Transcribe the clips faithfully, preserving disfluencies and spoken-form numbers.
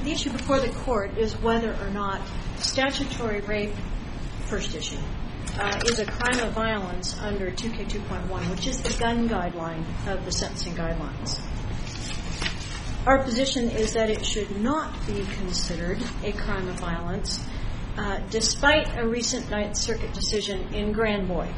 the issue before the court is whether or not statutory rape, first issue, uh, is a crime of violence under two K two point one, which is the gun guideline of the sentencing guidelines. Our position is that it should not be considered a crime of violence, uh, despite a recent Ninth Circuit decision in Granboy.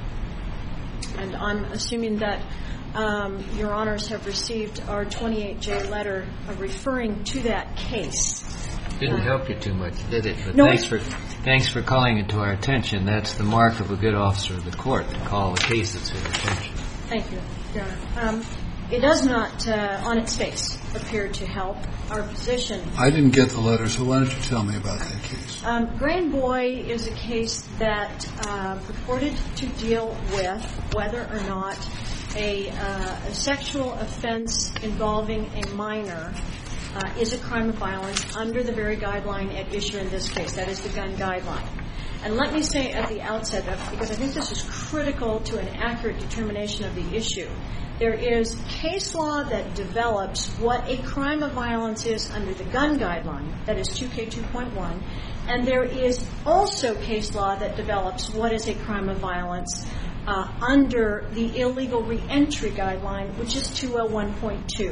And I'm assuming that um, Your Honors have received our twenty-eight J letter uh, referring to that case. Didn't uh, help you too much, did it? But no, thanks for thanks for calling it to our attention. That's the mark of a good officer of the court, to call a case that's to their attention. Thank you, Your Honor. Um, it does not, uh, on its face, appear to help our position. I didn't get the letter, so why don't you tell me about that case? Um, Granboy is a case that uh, purported to deal with whether or not a, uh, a sexual offense involving a minor uh, is a crime of violence under the very guideline at issue in this case, that is the gun guideline. And let me say at the outset, that, because I think this is critical to an accurate determination of the issue, there is case law that develops what a crime of violence is under the gun guideline, that is two K two point one, and there is also case law that develops what is a crime of violence uh, under the illegal reentry guideline, which is two oh one point two.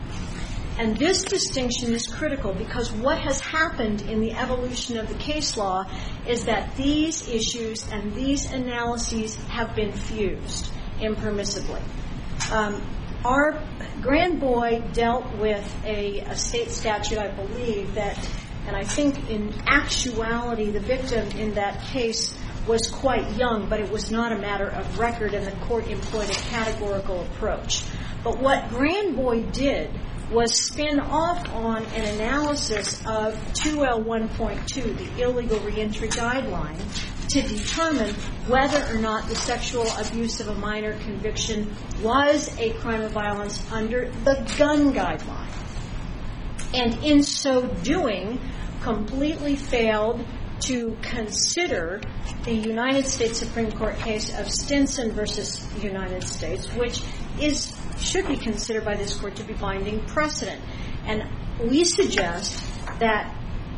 And this distinction is critical because what has happened in the evolution of the case law is that these issues and these analyses have been fused impermissibly. Um, our Granboy dealt with a, a state statute, I believe, that, and I think in actuality the victim in that case was quite young, but it was not a matter of record, and the court employed a categorical approach. But what Granboy did was spin off on an analysis of two L one point two, the illegal reentry guideline, to determine whether or not the sexual abuse of a minor conviction was a crime of violence under the gun guideline. And in so doing, completely failed to consider the United States Supreme Court case of Stinson versus United States, which is should be considered by this court to be binding precedent. And we suggest that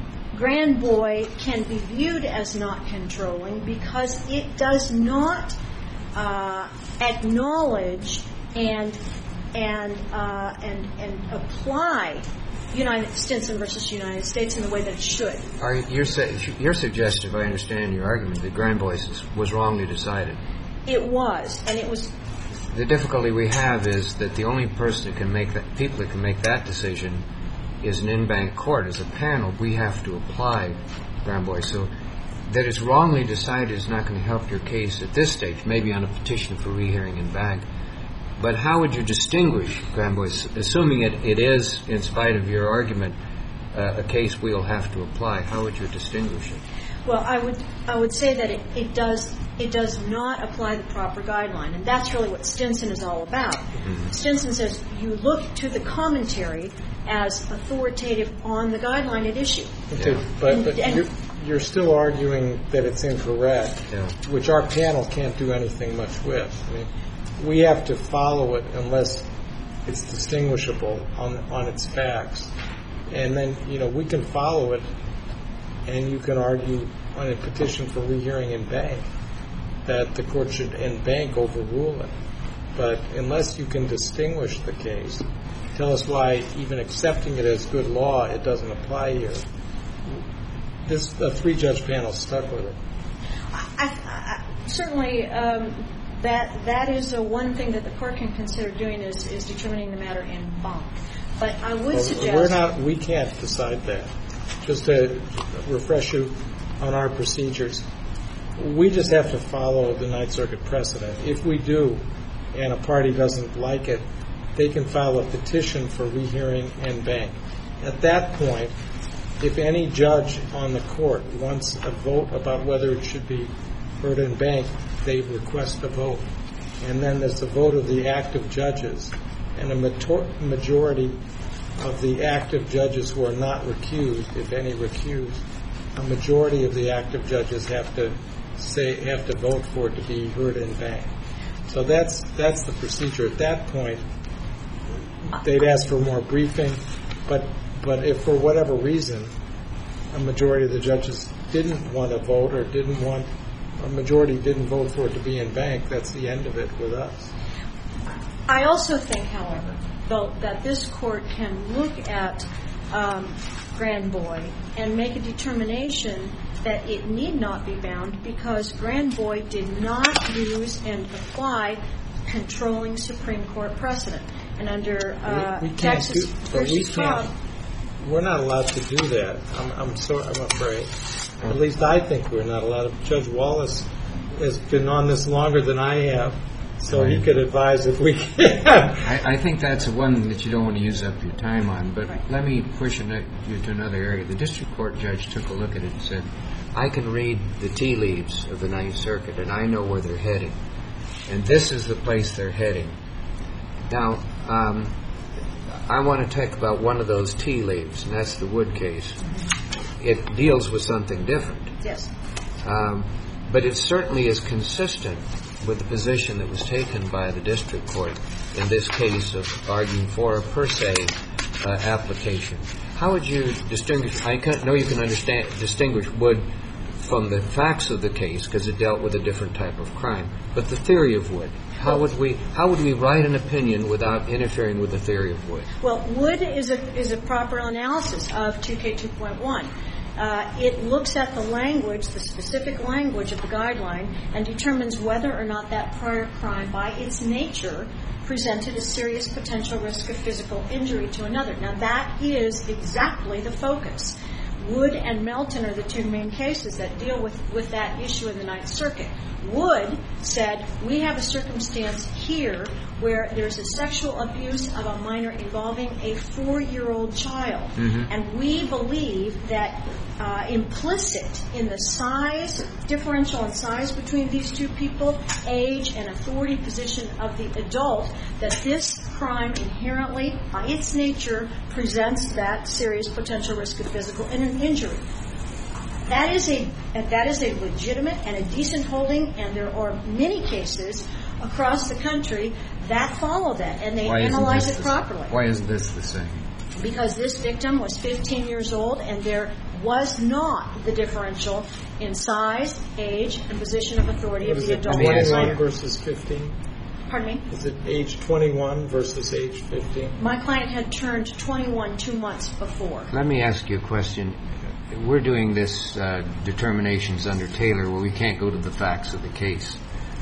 Granboy can be viewed as not controlling because it does not uh, acknowledge and and uh, and and apply United Stinson versus United States in the way that it should. Are you're, you're suggesting, if I understand your argument, that Granboy was wrongly decided? It was, and it was. The difficulty we have is that the only person who can make that, people that can make that decision is an in-bank court. As a panel, we have to apply Granboy. So that it's wrongly decided is not going to help your case at this stage, maybe on a petition for rehearing in bank. But how would you distinguish Granboy, assuming it, it is, in spite of your argument, uh, a case we'll have to apply? How would you distinguish it? Well, I would I would say that it, it does it does not apply the proper guideline, and that's really what Stinson is all about. Mm-hmm. Stinson says you look to the commentary as authoritative on the guideline at issue. Okay, yeah. But, and, but and you're, you're still arguing that it's incorrect, yeah. Which our panel can't do anything much with. I mean, we have to follow it unless it's distinguishable on on its facts, and then you know we can follow it. And you can argue on a petition for rehearing in bank that the court should, in bank, overrule it. But unless you can distinguish the case, tell us why, even accepting it as good law, it doesn't apply here. This a three-judge panel stuck with it. I, I, certainly, um, that that is a one thing that the court can consider doing is, is determining the matter in bank. But I would well, suggest we're not. We can't decide that. Just to refresh you on our procedures, we just have to follow the Ninth Circuit precedent. If we do, and a party doesn't like it, they can file a petition for rehearing en banc. At that point, if any judge on the court wants a vote about whether it should be heard en banc, they request a vote. And then there's the vote of the active judges. And a mator- majority of the active judges who are not recused, if any recused, a majority of the active judges have to say have to vote for it to be heard en banc. So that's that's the procedure. At that point, they'd ask for more briefing, but But if for whatever reason a majority of the judges didn't want to vote or didn't want, a majority didn't vote for it to be in bank, that's the end of it with us. I also think, however, though, that this court can look at um, Grand Boy and make a determination that it need not be bound because Grand Boy did not use and apply controlling Supreme Court precedent. And under uh, we, we can't Texas do, but we versus Cobb, can't. We're not allowed to do that. I'm, I'm so I'm afraid. At least I think we're not allowed. Judge Wallace has been on this longer than I have, so right. he could advise if we can. I, I think that's one that you don't want to use up your time on. But right. let me push you to another area. The district court judge took a look at it and said, "I can read the tea leaves of the Ninth Circuit, and I know where they're heading, and this is the place they're heading." Now, um, I want to talk about one of those tea leaves, and that's the Wood case. It deals with something different. yes, Um, but it certainly is consistent with the position that was taken by the district court in this case of arguing for a per se uh, application. How would you distinguish? I can, know you can understand distinguish Wood from the facts of the case because it dealt with a different type of crime. But the theory of Wood, how would we how would we write an opinion without interfering with the theory of Wood? well, Wood is a is a proper analysis of two K two point one. Uh, it looks at the language, the specific language of the guideline, and determines whether or not that prior crime, by its nature, presented a serious potential risk of physical injury to another. Now, that is exactly the focus. Wood and Melton are the two main cases that deal with, with that issue in the Ninth Circuit. Wood said, we have a circumstance here where there's a sexual abuse of a minor involving a four-year-old child. Mm-hmm. And we believe that uh, implicit in the size, differential in size between these two people, age and authority position of the adult, that this crime inherently, by its nature, presents that serious potential risk of physical injury. That is a that is a legitimate and a decent holding, and there are many cases across the country that follow that, and they Why analyze it the, properly. Why isn't this the same? Because this victim was fifteen years old, and there was not the differential in size, age, and position of authority What of is the it, adult. twenty-one versus fifteen? Pardon me? Is it age twenty-one versus age fifteen? My client had turned twenty-one two months before. Let me ask you a question. We're doing this uh, determinations under Taylor where we can't go to the facts of the case.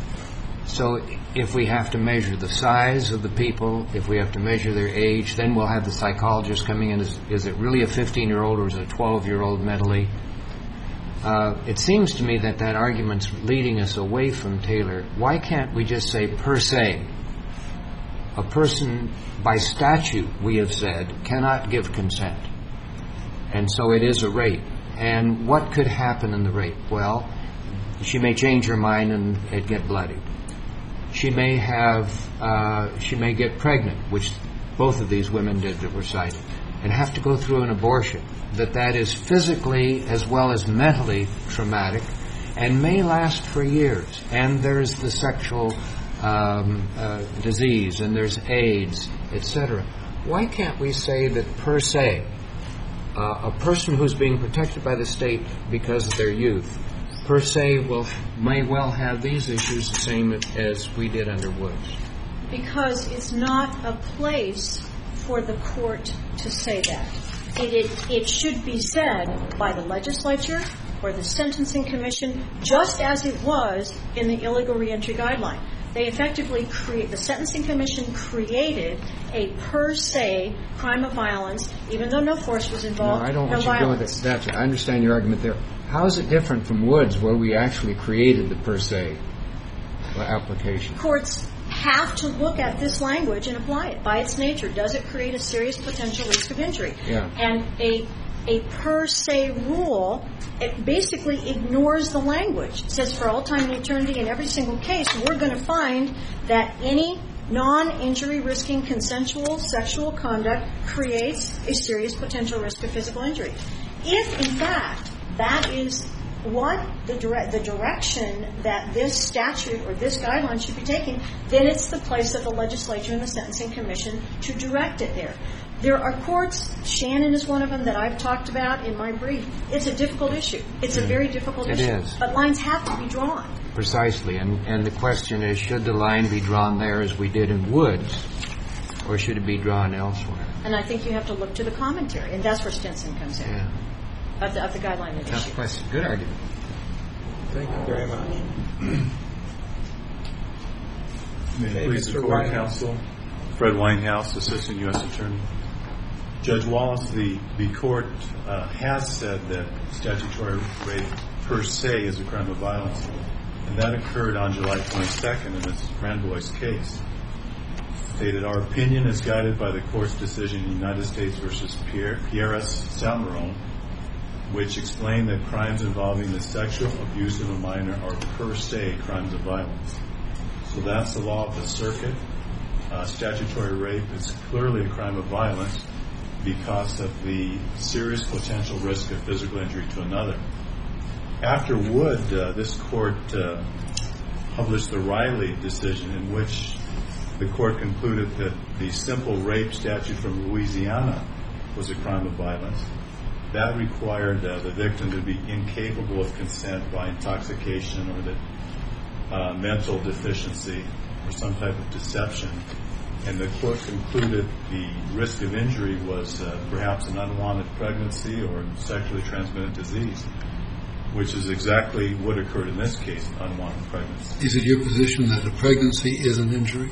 So if we have to measure the size of the people, if we have to measure their age, then we'll have the psychologist coming in. Is, is it really a fifteen-year-old or is it a twelve-year-old mentally? Uh, it seems to me that that argument's leading us away from Taylor. Why can't we just say per se? A person, by statute, we have said, cannot give consent. And so it is a rape. And what could happen in the rape? Well, she may change her mind and it get bloodied. She may have, uh, she may get pregnant, which both of these women did that were cited, and have to go through an abortion. That that is physically as well as mentally traumatic and may last for years. And there's the sexual um, uh, disease, and there's AIDS, et cetera. Why can't we say that per se, Uh, a person who's being protected by the state because of their youth, per se, will may well have these issues the same as we did under Woods? Because it's not a place for the court to say that. It, it, it should be said by the legislature or the Sentencing Commission, just as it was in the illegal reentry guideline. They effectively create, the Sentencing Commission created a per se crime of violence, even though no force was involved. No, I don't no want you violence. to go with that. I understand your argument there. How is it different from Woods, where we actually created the per se application? Courts have to look at this language and apply it by its nature. Does it create a serious potential risk of injury? Yeah. And a a per se rule, it basically ignores the language. It says for all time and eternity in every single case, we're going to find that any non-injury risking consensual sexual conduct creates a serious potential risk of physical injury. If, in fact, that is what the, dire- the direction that this statute or this guideline should be taking, then it's the place of the legislature and the Sentencing Commission to direct it there. There are courts, Shannon is one of them that I've talked about in my brief. It's a difficult issue. It's a very difficult It issue. is. But lines have to be drawn. Precisely. And, and the question is, should the line be drawn there as we did in Woods, or should it be drawn elsewhere? And I think you have to look to the commentary, and that's where Stinson comes in, Yeah. of, the, of the guideline of Tough issue. question. Good argument. Thank you very much. May Okay, it please the Mister Court, Winehouse. Counsel. Fred Winehouse, Assistant U S Attorney. Judge Wallace, the, the Court uh, has said that statutory rape per se is a crime of violence, and that occurred on July twenty-second in Miz Randboy's case. Stated, our opinion is guided by the Court's decision in United States versus Pierre, Pierres-Salmeron, which explained that crimes involving the sexual abuse of a minor are per se crimes of violence. So that's the law of the circuit. Uh, statutory rape is clearly a crime of violence because of the serious potential risk of physical injury to another. After Wood, uh, this Court uh, published the Riley decision, in which the Court concluded that the simple rape statute from Louisiana was a crime of violence. That required uh, the victim to be incapable of consent by intoxication or the uh, mental deficiency or some type of deception. And the Court concluded the risk of injury was uh, perhaps an unwanted pregnancy or sexually transmitted disease, which is exactly what occurred in this case, unwanted pregnancy. Is it your position that a pregnancy is an injury?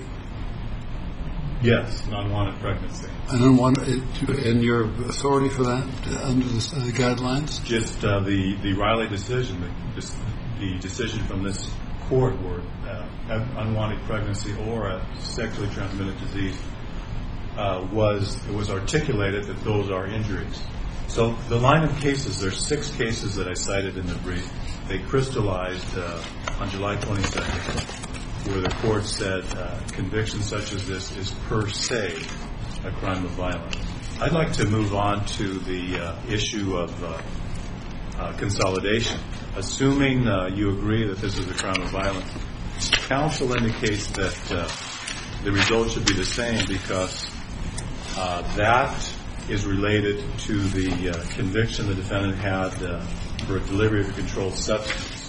Yes, an unwanted pregnancy. An unwanted, and your authority for that uh, under the uh, guidelines? Just uh, the, the Riley decision, the, the decision from this Court where uh, unwanted pregnancy or a sexually transmitted disease uh, was it was articulated that those are injuries. So the line of cases, there's six cases that I cited in the brief. They crystallized uh, on July twenty-second, where the Court said uh, conviction such as this is per se a crime of violence. I'd like to move on to the uh, issue of uh, uh, consolidation. Assuming uh, you agree that this is a crime of violence, counsel indicates that uh, the result should be the same because uh, that is related to the uh, conviction the defendant had uh, for a delivery of a controlled substance.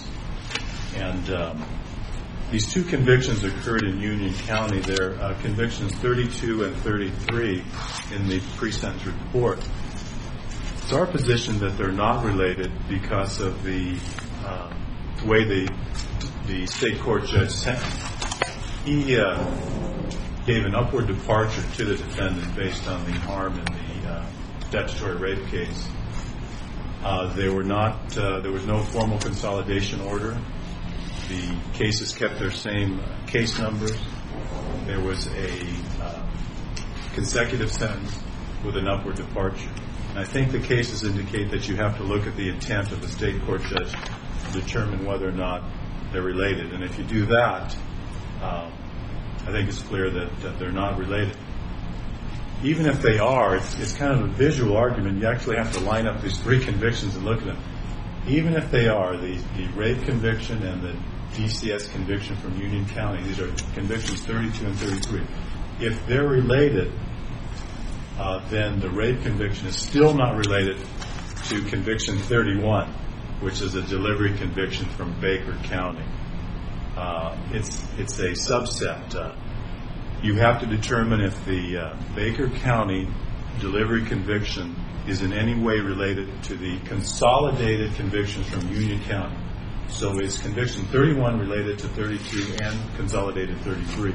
And um, these two convictions occurred in Union County. They're uh, convictions thirty-two and thirty-three in the pre-sentence report. It's our position that they're not related because of the uh, way the the state court judge sentenced. He uh, gave an upward departure to the defendant based on the harm in the uh, statutory rape case. Uh, they were not. Uh, there was no formal consolidation order. The cases kept their same case numbers. There was a uh, consecutive sentence with an upward departure. And I think the cases indicate that you have to look at the intent of the state court judge to determine whether or not they're related. And if you do that, um, I think it's clear that, that they're not related. Even if they are, it's, it's kind of a visual argument. You actually have to line up these three convictions and look at them. Even if they are, the, the rape conviction and the D C S conviction from Union County, these are convictions thirty-two and thirty-three. If they're related, uh, then the rape conviction is still not related to conviction thirty-one, which is a delivery conviction from Baker County. Uh, it's it's a subset. Uh, you have to determine if the uh, Baker County delivery conviction is in any way related to the consolidated convictions from Union County. So is conviction thirty-one related to thirty-two and consolidated thirty-three?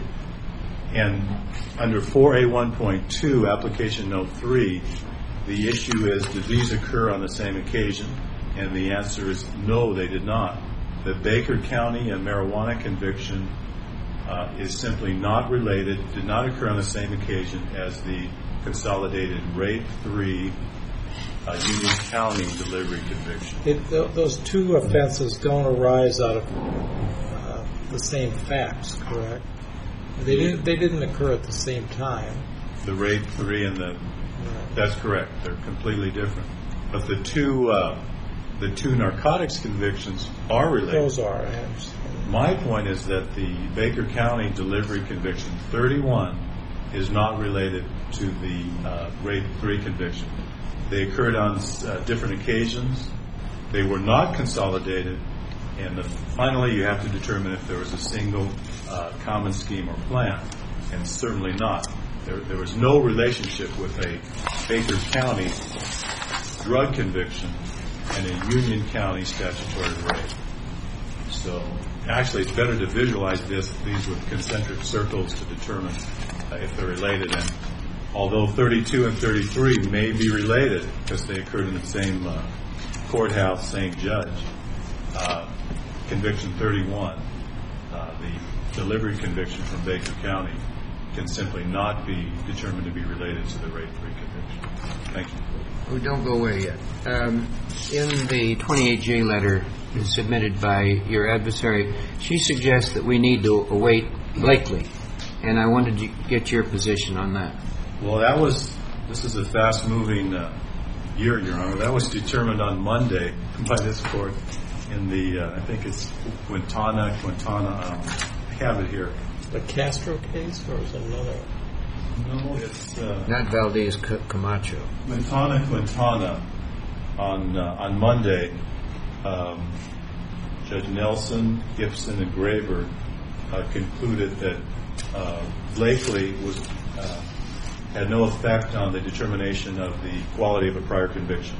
And under four A one point two, application note three, the issue is, did these occur on the same occasion? And the answer is no, they did not. The Baker County and marijuana conviction uh, is simply not related, did not occur on the same occasion as the consolidated rape three uh, Union County delivery conviction. It, th- those two offenses don't arise out of uh, the same facts, correct? They didn't. They didn't occur at the same time. The rape three and the that's correct. They're completely different. But the two uh, the two narcotics convictions are related. Those are. I understand. My point is that the Baker County delivery conviction thirty-one is not related to the uh, rape three conviction. They occurred on uh, different occasions. They were not consolidated. And the, finally, you have to determine if there was a single uh, common scheme or plan, and certainly not. There, there was no relationship with a Baker County drug conviction and a Union County statutory rape. So actually, it's better to visualize this, these with concentric circles to determine uh, if they're related. And although thirty-two and thirty-three may be related because they occurred in the same uh, courthouse, same judge, uh, conviction thirty-one, uh, the delivery conviction from Baker County, can simply not be determined to be related to the rape three conviction. Thank you. Oh, don't go away yet. Um, in the twenty-eight J letter submitted by your adversary, she suggests that we need to await Blakely, and I wanted to get your position on that. Well, that was, this is a fast-moving uh, year, Your Honor. That was determined on Monday by this court in the, uh, I think it's Quintana, Quintana, um, I have it here. The Castro case, or is it another? No, it's uh, Not Valdez Camacho. Quintana, Quintana. On uh, on Monday, um, Judge Nelson, Gibson, and Graber uh, concluded that uh, Blakely was uh, had no effect on the determination of the quality of a prior conviction.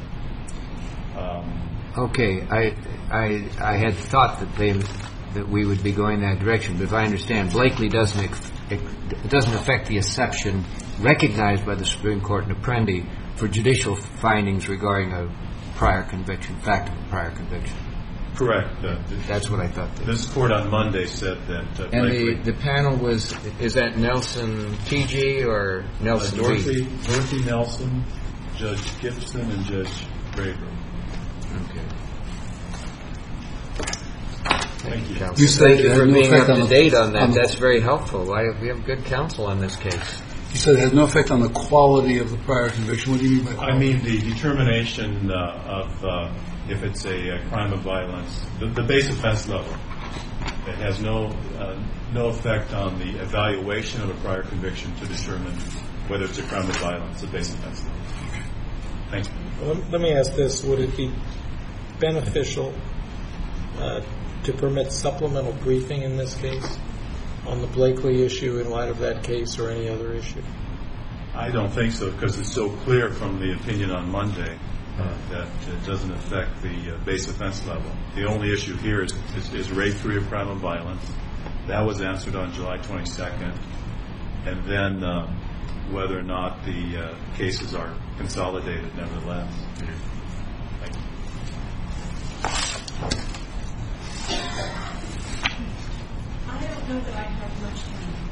Um, Okay, I, I, I had thought that they that we would be going that direction, but if I understand, Blakely doesn't ex- it doesn't affect the exception recognized by the Supreme Court in Apprendi for judicial findings regarding a prior conviction, fact of a prior conviction. correct. Uh, th- That's what I thought. this court on Monday said that uh, And Blakely, the, the panel was, is that Nelson T G or uh, Nelson Dorothy, G? Dorothy Nelson, Judge Gibson, and Judge Graber. Okay. Thank you. Counsel. You said Thank it you had for no being effect up on to the- date on that. on the- That's very helpful. I, we have good counsel on this case. You said it had no effect on the quality of the prior conviction. What do you mean by quality? I mean the determination uh, of uh, if it's a, a crime of violence, the, the base offense level. It has no uh, no effect on the evaluation of a prior conviction to determine whether it's a crime of violence, the base offense level. Thank you. Well, let me ask this. Would it be beneficial uh, to permit supplemental briefing in this case on the Blakely issue in light of that case or any other issue? I don't think so because it's so clear from the opinion on Monday uh, that it doesn't affect the uh, base offense level. The only issue here is, is, is rape three of crime of violence. That was answered on July twenty-second. And then uh, whether or not the uh, cases are consolidated nevertheless. Thank you. I don't know that I have much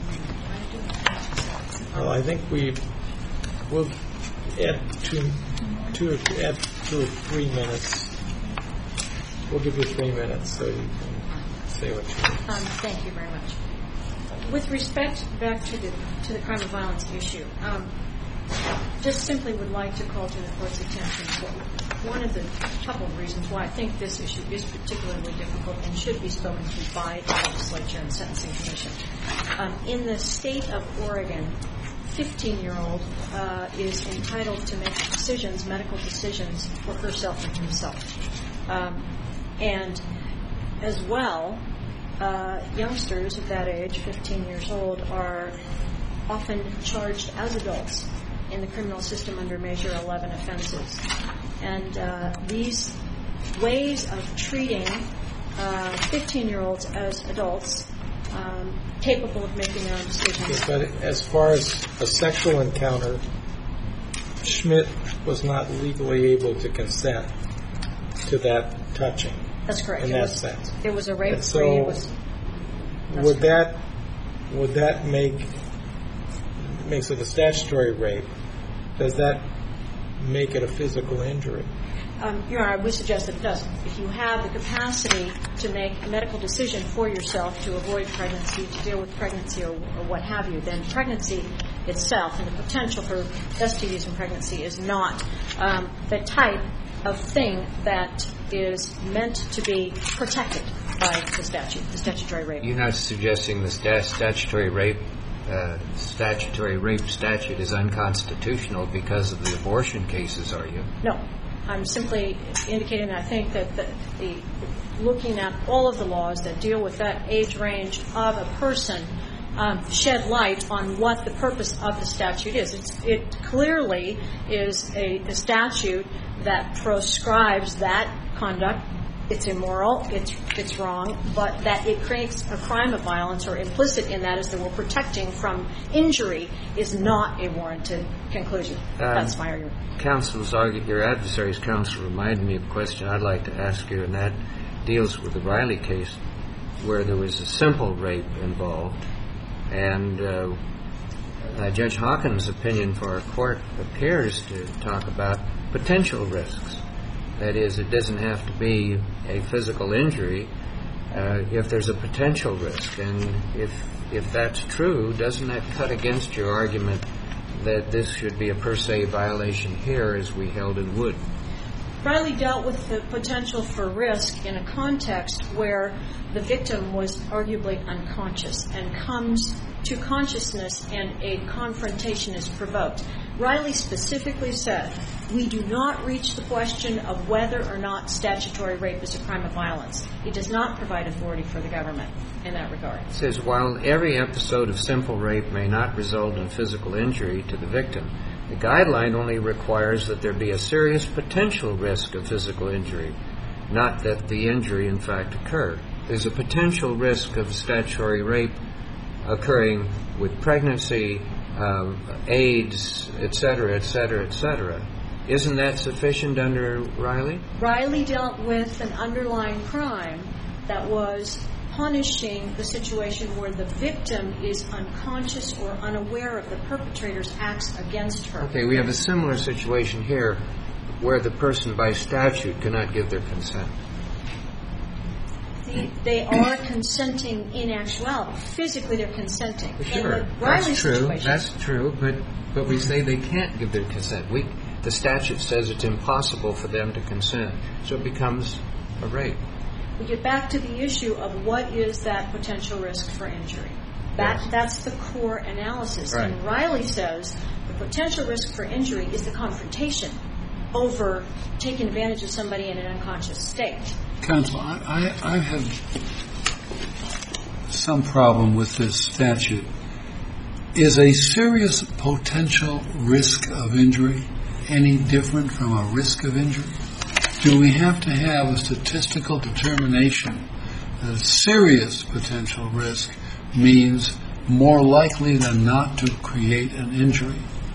time. Well, I think we will add two, two, add two or three minutes. We'll give you three minutes so you can say what you need. Um, thank you very much. With respect back to the to the crime of violence issue, um, just simply would like to call to the court's attention one of the couple of reasons why I think this issue is particularly difficult and should be spoken to by the legislature and sentencing commission. Um, in the state of Oregon, fifteen-year-old uh, is entitled to make decisions, medical decisions, for herself and himself, um, and as well. Uh, youngsters of that age, fifteen years old, are often charged as adults in the criminal system under Measure eleven offenses. And uh, these ways of treating uh, fifteen-year-olds as adults, um, capable of making their own decisions. But as far as a sexual encounter, Schmidt was not legally able to consent to that touching. That's correct. In it that was, sense. It was a rape And free. so It was, would that would that make makes it a statutory rape? Does that make it a physical injury? Um, Your Honor, I would suggest that it doesn't. If you have the capacity to make a medical decision for yourself to avoid pregnancy, to deal with pregnancy or, or what have you, then pregnancy itself and the potential for S T Ds in pregnancy is not um, the type of thing that is meant to be protected by the statute, the statutory rape. You're not suggesting the stat- statutory rape uh, statutory rape statute is unconstitutional because of the abortion cases, are you? No. I'm simply indicating that I think that the, the looking at all of the laws that deal with that age range of a person um, shed light on what the purpose of the statute is. It's, it clearly is a, a statute that proscribes that conduct. It's immoral, it's it's wrong, but that it creates a crime of violence, or implicit in that is that we're protecting from injury, is not a warranted conclusion. Um, That's my argument. Counsel's argument, your adversary's counsel reminded me of a question I'd like to ask you, and that deals with the Riley case, where there was a simple rape involved, and uh, uh, Judge Hawkins' opinion for our court appears to talk about potential risks. That is, it doesn't have to be a physical injury uh, if there's a potential risk. And if if that's true, doesn't that cut against your argument that this should be a per se violation here, as we held in Wood? Riley dealt with the potential for risk in a context where the victim was arguably unconscious and comes to consciousness and a confrontation is provoked. Riley specifically said, we do not reach the question of whether or not statutory rape is a crime of violence. It does not provide authority for the government in that regard. It says, while every episode of simple rape may not result in physical injury to the victim, the guideline only requires that there be a serious potential risk of physical injury, not that the injury in fact occurred. There's a potential risk of statutory rape occurring with pregnancy, um, AIDS, et cetera, et cetera, et cetera. Isn't that sufficient under Riley? Riley dealt with an underlying crime that was punishing the situation where the victim is unconscious or unaware of the perpetrator's acts against her. Okay, we have a similar situation here where the person by statute cannot give their consent. The, they are consenting in actuality. Physically, they're consenting. Sure, in the Riley that's true. situation, That's true, but but we say they can't give their consent. We the statute says it's impossible for them to consent, so it becomes a rape. We get back to the issue of what is that potential risk for injury. That Yes. That's the core analysis. Right. And Riley says the potential risk for injury is the confrontation over taking advantage of somebody in an unconscious state. Counsel, I, I, I have some problem with this statute. Is a serious potential risk of injury any different from a risk of injury? Do we have to have a statistical determination that a serious potential risk means more likely than not to create an injury?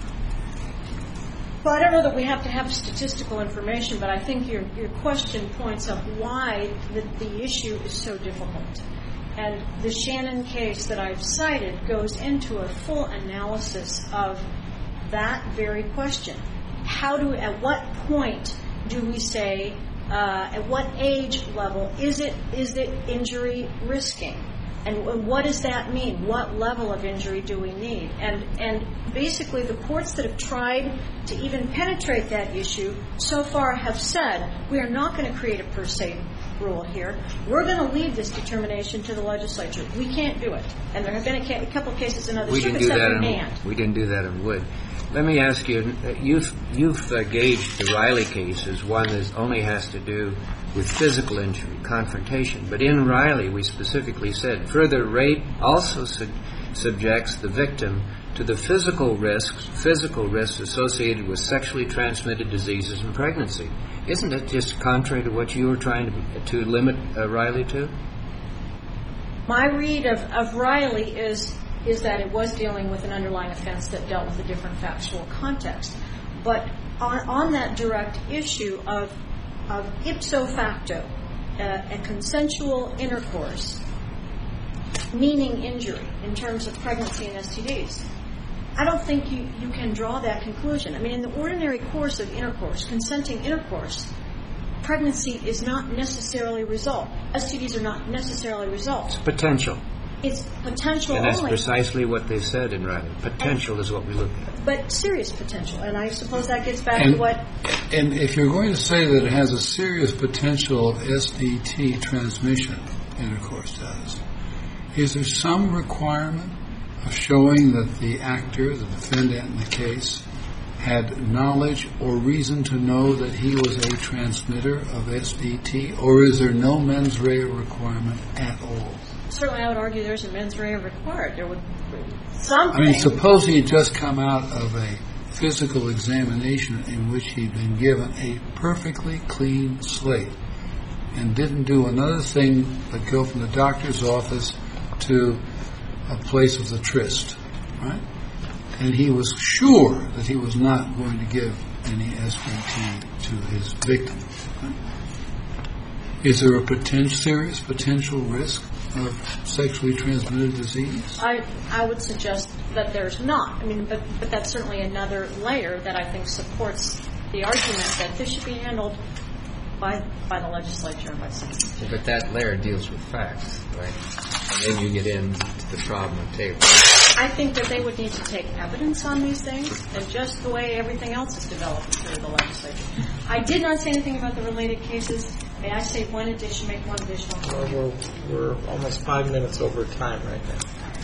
Well, I don't know that we have to have statistical information, but I think your, your question points up why the, the issue is so difficult. And the Shannon case that I've cited goes into a full analysis of that very question. How do, at what point do we say, uh, at what age level is it is it injury risking? And what does that mean? What level of injury do we need? And and basically the courts that have tried to even penetrate that issue so far have said, we are not going to create a per se rule here. We're going to leave this determination to the legislature. We can't do it. And there have been a, ca- a couple of cases in other We didn't circuits do that that we in, banned. we didn't do that in Wood. Let me ask you, you've, you've uh, gauged the Riley case as one that only has to do with physical injury, confrontation. But in Riley, we specifically said, further, rape also su- subjects the victim to the physical risks, physical risks associated with sexually transmitted diseases and pregnancy. Isn't it just contrary to what you were trying to, to limit uh, Riley to? My read of, of Riley is is that it was dealing with an underlying offense that dealt with a different factual context. But on, on that direct issue of, of ipso facto, uh, a consensual intercourse, meaning injury in terms of pregnancy and S T Ds, I don't think you, you can draw that conclusion. I mean, in the ordinary course of intercourse, consenting intercourse, pregnancy is not necessarily a result. S T Ds are not necessarily results. Potential. It's potential And that's only. precisely what they said in Riley. Potential and, is what we look at. But serious potential. And I suppose that gets back and, to what... And if you're going to say that it has a serious potential of S D T transmission, intercourse does, is there some requirement of showing that the actor, the defendant in the case, had knowledge or reason to know that he was a transmitter of S D T, or is there no mens rea requirement at all? Certainly, I would argue there's a mens rea required. There would be something. I mean, suppose he had just come out of a physical examination in which he'd been given a perfectly clean slate and didn't do another thing but go from the doctor's office to a place of the tryst, right? And he was sure that he was not going to give any S D T to his victim. Right? Is there a potential, serious potential risk of sexually transmitted disease? I I would suggest that there's not. I mean, but but that's certainly another layer that I think supports the argument that this should be handled by by the legislature and by citizens. But that layer deals with facts, right? And then you get into the problem of table. I think that they would need to take evidence on these things, and just the way everything else is developed through the legislature. I did not say anything about the related cases. May I say one addition, make one additional Well, comment? we're, we're almost five minutes over time right now.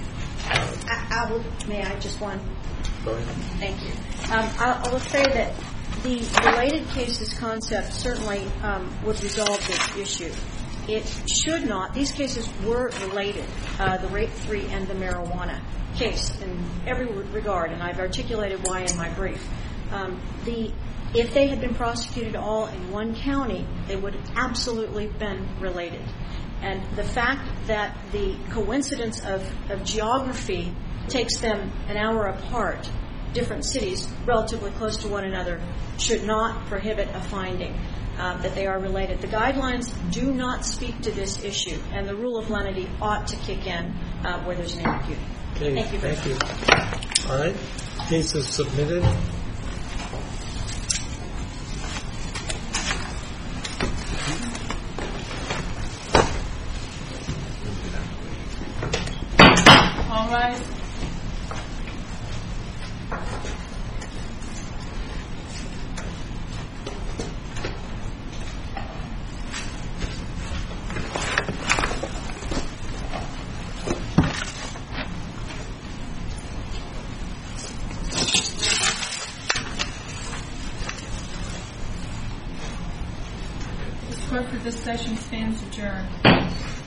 I, I will, may I just one? Go ahead. Thank you. Um, I, I will say that the related cases concept certainly um, would resolve this issue. It should not. These cases were related, uh, the rape three and the marijuana case in every regard, and I've articulated why in my brief. Um, the if they had been prosecuted all in one county, they would have absolutely been related. And the fact that the coincidence of, of geography takes them an hour apart, different cities relatively close to one another, should not prohibit a finding um, that they are related. The guidelines do not speak to this issue, and the rule of lenity ought to kick in uh, where there's an ambiguity. Okay, Thank you very thank you. All right. Case is submitted. All right. This court for this session stands adjourned.